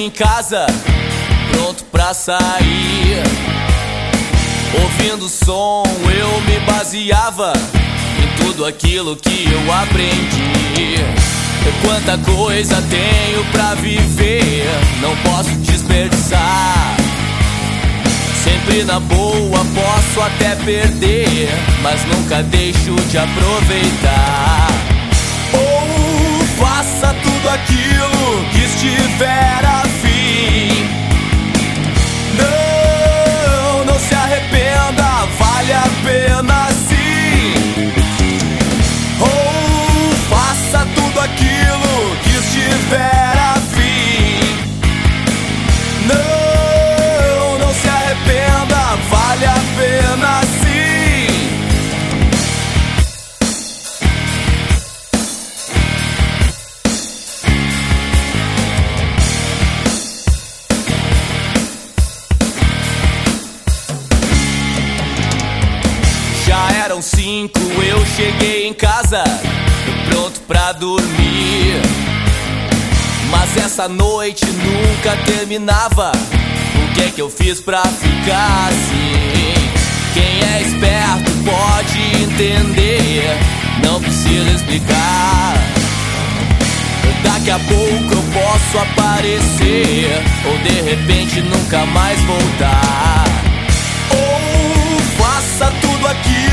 em casa, pronto pra sair. Ouvindo o som eu me baseava em tudo aquilo que eu aprendi. Quanta coisa tenho pra viver, não posso desperdiçar. Sempre na boa, posso até perder, mas nunca deixo de aproveitar. Ou faça tudo aquilo que estiver a fim. Não se arrependa, vale a pena sim. Ou faça tudo aquilo que estiver a fim. Não se arrependa, vale a pena sim. Já eram 5, eu cheguei em casa, pronto pra dormir. Mas essa noite nunca terminava. O que é que eu fiz pra ficar assim? Quem é esperto pode entender, não precisa explicar. Daqui a pouco eu posso aparecer, ou de repente nunca mais voltar. Ou faça tudo aquilo